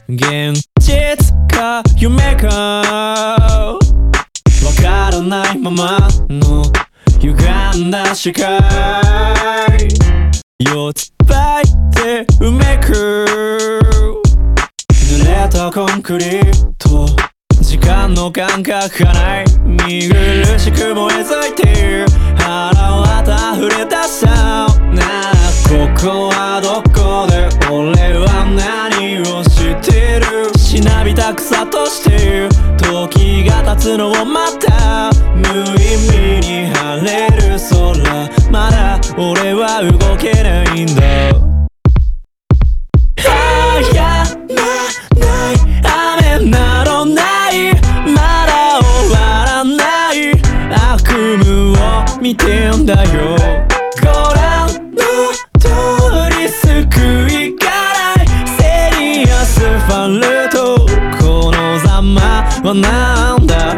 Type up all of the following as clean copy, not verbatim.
現実か夢かわからないままの歪んだ視界四つばいてうめく濡れたコンクリート時間の感覚がない見苦しく燃え尽いている腹は溢れ出さなここはどこで俺は何をしてるしなびた草としている時が経つのをまた無意味に晴れる空まだ俺は動けないんだやない雨などないまだ終わらない悪夢を見てんだよご覧の通り救いがないセリアスファルトこのざまはなんだ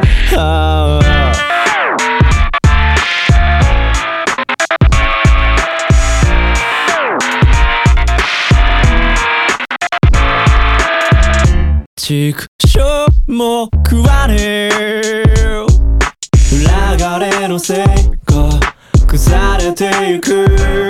畜生も食わねえ裏金のせいが腐れてゆく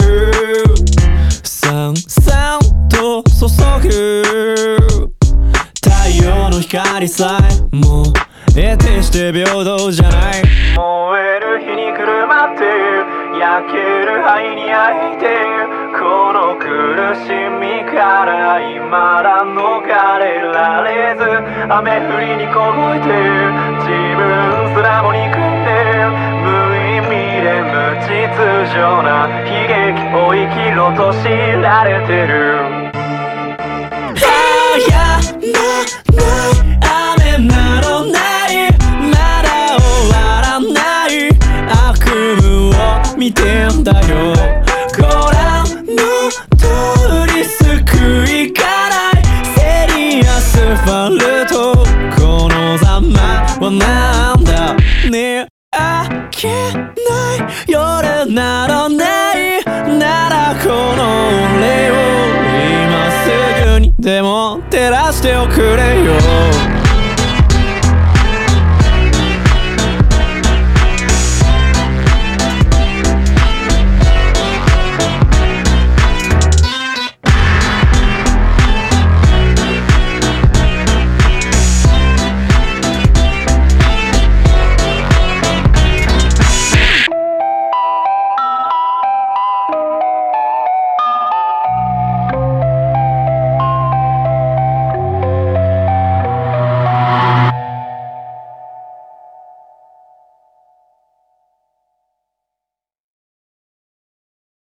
さんさんと注ぐ太陽の光さえも得てして平等じゃない燃える火にくるまって焼ける灰に焼いてこの苦しみから未だ逃れられず雨降りに凍えて自分すらも憎んで無意味で無秩序な悲劇を生きろと知られてるやない雨などないまだ終わらない悪夢を見てんだよご覧の通り救いがないセリアスファルトこのざまはなんだね明けない夜などないならこの俺を今すぐにでも照らしておくれよ